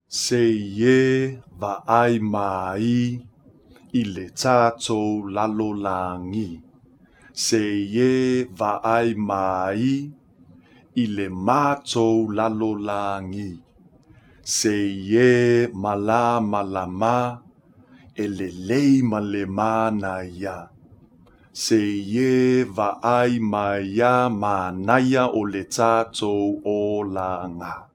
Se ye va'ai mai I le tātou lalolangi. Se ye va'ai mai I le mātou lalolangi. Se ye malama e le lei ma le mana ia. Se ye va'ai mai ia manaya o le tātou o langa.